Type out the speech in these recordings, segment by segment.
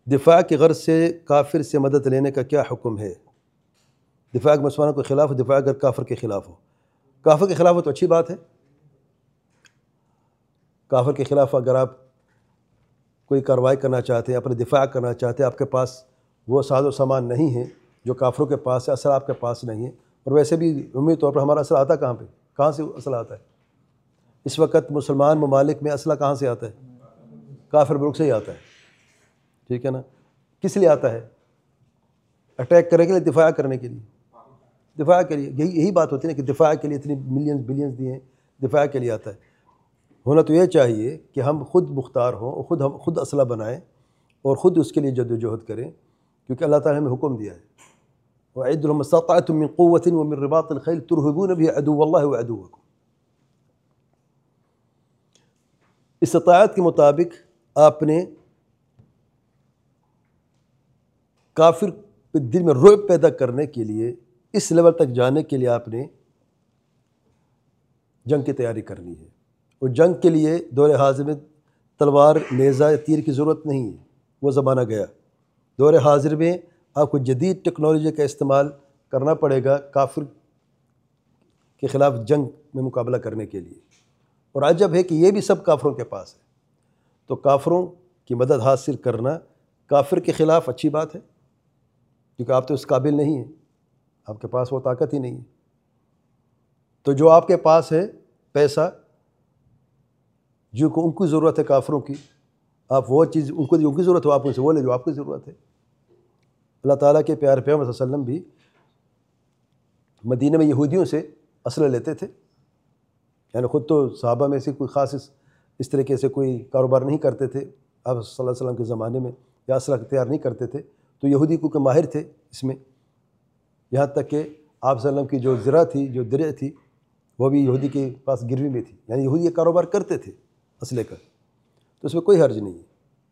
دفاع کی غرض سے کافر سے مدد لینے کا کیا حکم ہے؟ دفاع کے مسلمانوں کے خلاف ہو، دفاع اگر کافر کے خلاف ہو، کافر کے خلاف ہو تو اچھی بات ہے۔ کافر کے خلاف اگر آپ کوئی کارروائی کرنا چاہتے ہیں، اپنے دفاع کرنا چاہتے ہیں، آپ کے پاس وہ ساز و سامان نہیں ہے جو کافروں کے پاس ہے، اسلحہ آپ کے پاس نہیں ہے، اور ویسے بھی عمومی طور پر ہمارا اسلحہ آتا کہاں سے اسلحہ آتا ہے؟ اس وقت مسلمان ممالک میں اسلحہ کہاں سے آتا ہے؟ کافر ملک سے ہی آتا ہے، ٹھیک ہے نا؟ کس لیے آتا ہے؟ اٹیک کرنے کے لیے، دفاع کرنے کے لیے، دفاع کے لیے۔ یہی بات ہوتی ہے نا کہ دفاع کے لیے اتنی ملینز بلینز دیے ہیں، دفاع کے لیے آتا ہے۔ ہونا تو یہ چاہیے کہ ہم خود مختار ہوں، اور ہم خود اسلحہ بنائیں اور خود اس کے لیے جد و جہد کریں، کیونکہ اللہ تعالیٰ نے ہمیں حکم دیا ہے وَأَعِدُّوا لَهُمْ مَا اسْتَطَعْتُم مِّن قُوَّةٍ وَمِن رِّبَاطِ الْخَيْلِ تُرْهِبُونَ بِهِ عَدُوَّ اللَّهِ وَعَدُوَّكُمْ۔ استطاعت کے مطابق آپ نے کافر کے دل میں رعب پیدا کرنے کے لیے، اس لیول تک جانے کے لیے آپ نے جنگ کی تیاری کرنی ہے، اور جنگ کے لیے دور حاضر میں تلوار، نیزہ یا تیر کی ضرورت نہیں ہے، وہ زمانہ گیا۔ دور حاضر میں آپ کو جدید ٹیکنالوجی کا استعمال کرنا پڑے گا کافر کے خلاف جنگ میں مقابلہ کرنے کے لیے، اور عجب ہے کہ یہ بھی سب کافروں کے پاس ہے۔ تو کافروں کی مدد حاصل کرنا کافر کے خلاف اچھی بات ہے، کیونکہ آپ تو اس قابل نہیں ہیں، آپ کے پاس وہ طاقت ہی نہیں ہے۔ تو جو آپ کے پاس ہے پیسہ، ان کی ضرورت ہے کافروں کی، آپ وہ چیز ان کی ضرورت ہو، آپ ان سے وہ لے جو آپ کی ضرورت ہے۔ اللہ تعالیٰ کے پیارے پیغمبر صلی اللہ علیہ وسلم بھی مدینہ میں یہودیوں سے اسلحہ لیتے تھے، یعنی خود تو صحابہ میں سے کوئی خاص اس طریقے سے کوئی کاروبار نہیں کرتے تھے آپ صلی اللہ علیہ وسلم کے زمانے میں، یا اسلحہ تیار نہیں کرتے تھے، تو یہودی کو ماہر تھے اس میں، یہاں تک کہ آپ صلی اللہ علیہ وسلم کی جو زرہ تھی، جو درع تھی، وہ بھی یہودی کے پاس گروی میں تھی، یعنی یہودی یہ کاروبار کرتے تھے اسلحے کا، تو اس میں کوئی حرج نہیں ہے۔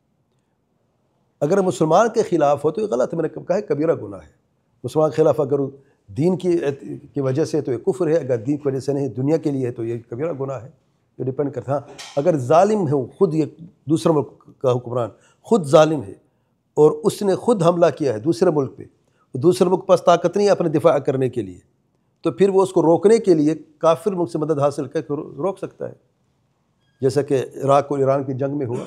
اگر مسلمان کے خلاف ہو تو یہ غلط ہے، میں نے کہا ہے کبیرہ گناہ ہے۔ مسلمان کے خلاف اگر دین کی وجہ سے تو یہ کفر ہے، اگر دین کی وجہ سے نہیں دنیا کے لیے ہے تو یہ کبیرہ گناہ ہے، یہ ڈیپینڈ کرتا ہے۔ اگر ظالم ہے خود، یہ دوسرے ملک کا حکمران خود ظالم ہے اور اس نے خود حملہ کیا ہے دوسرے ملک پہ، دوسرے ملک کے پاس طاقت نہیں ہے اپنے دفاع کرنے کے لیے، تو پھر وہ اس کو روکنے کے لیے کافر ملک سے مدد حاصل کر کے روک سکتا ہے، جیسا کہ عراق اور ایران کی جنگ میں ہوا۔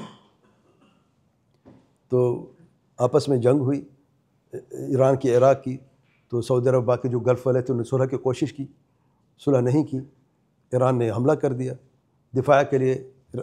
تو آپس میں جنگ ہوئی ایران کی عراق کی، تو سعودی عرب باقی جو گلف والے تھے انہوں نے صلح کی کوشش کی، صلح نہیں کی، ایران نے حملہ کر دیا۔ دفاع کے لیے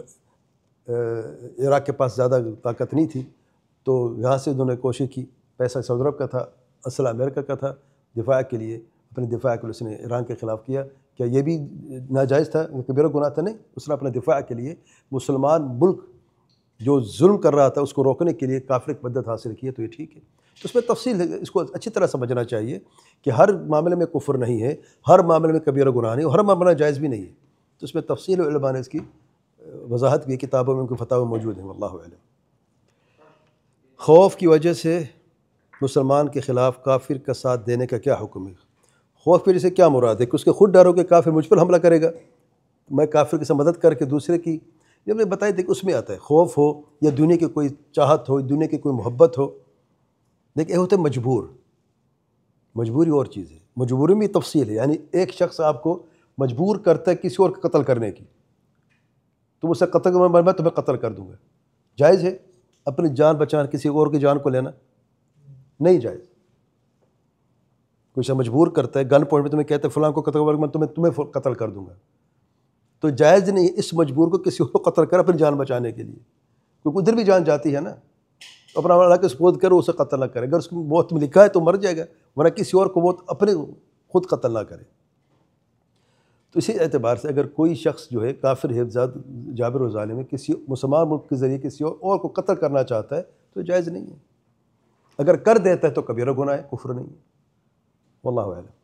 عراق کے پاس زیادہ طاقت نہیں تھی، تو یہاں سے انہوں نے کوشش کی، پیسہ سعودی عرب کا تھا، اسلحہ امریکہ کا تھا، دفاع کے لیے، اپنے دفاع کے لیے اس نے ایران کے خلاف کیا۔ کیا یہ بھی ناجائز تھا، کبیرہ گناہ تھا؟ نہیں، اس نے اپنے دفاع کے لیے مسلمان ملک جو ظلم کر رہا تھا اس کو روکنے کے لیے کافر کی مدد حاصل کی ہے، تو یہ ٹھیک ہے۔ تو اس میں تفصیل ہے، اس کو اچھی طرح سمجھنا چاہیے کہ ہر معاملے میں کفر نہیں ہے، ہر معاملے میں کبیرہ گناہ نہیں، اور ہر معاملہ جائز بھی نہیں ہے، تو اس میں تفصیل علماء نے اس کی وضاحت کی، کتابوں میں ان کے فتاوی موجود ہیں، واللہ اعلم۔ خوف کی وجہ سے مسلمان کے خلاف کافر کا ساتھ دینے کا کیا حکم ہے؟ خوف کی وجہ سے کیا مراد ہے؟ کہ اس کے خود ڈر ہو کہ کافر مجھ پر حملہ کرے گا، میں کافر کے ساتھ مدد کر کے دوسرے کی، جب نے بتائی تھی کہ اس میں آتا ہے خوف ہو، یا دنیا کی کوئی چاہت ہو، دنیا کی کوئی محبت ہو، لیکن یہ ہوتا ہے مجبوری اور چیز ہے، مجبوری میں تفصیل ہے، یعنی ایک شخص آپ کو مجبور کرتا ہے کسی اور کا قتل کرنے کی، تم اسے قتل کرنا، میں تمہیں قتل کر دوں گا، جائز ہے اپنی جان بچانا کسی اور کی جان کو لینا؟ نہیں جائز۔ کوئی شخص مجبور کرتا ہے، گن پوائنٹ پہ تمہیں کہتا ہے فلاں کو قتل کر، میں تمہیں قتل کر دوں گا، تو جائز نہیں اس مجبور کو کسی اور کو قتل کر اپنی جان بچانے کے لیے، کیونکہ ادھر بھی جان جاتی ہے نا، اپنا اللہ کے سپرد کرو، اسے قتل نہ کرے، اگر اس کو موت میں لکھا ہے تو مر جائے گا، ورنہ کسی اور کو وہ اپنے خود قتل نہ کرے۔ تو اسی اعتبار سے اگر کوئی شخص جو ہے کافر ہے، جابر و ظالم ہے، کسی مسلمان ملک کے ذریعے کسی اور کو قتل کرنا چاہتا ہے تو جائز نہیں ہے، اگر کر دیتا ہے تو کبیرہ گناہ ہے، کفر نہیں ہے، واللہ اعلم۔